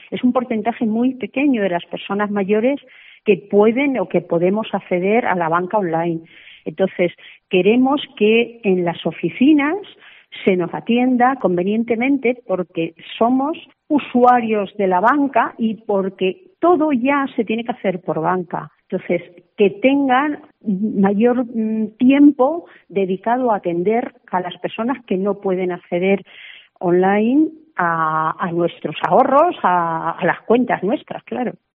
es un porcentaje muy pequeño de las personas mayores que pueden o que podemos acceder a la banca online. Entonces, queremos que en las oficinas se nos atienda convenientemente porque somos usuarios de la banca y porque todo ya se tiene que hacer por banca. Entonces, que tengan mayor tiempo dedicado a atender a las personas que no pueden acceder online a nuestros ahorros, a las cuentas nuestras, claro.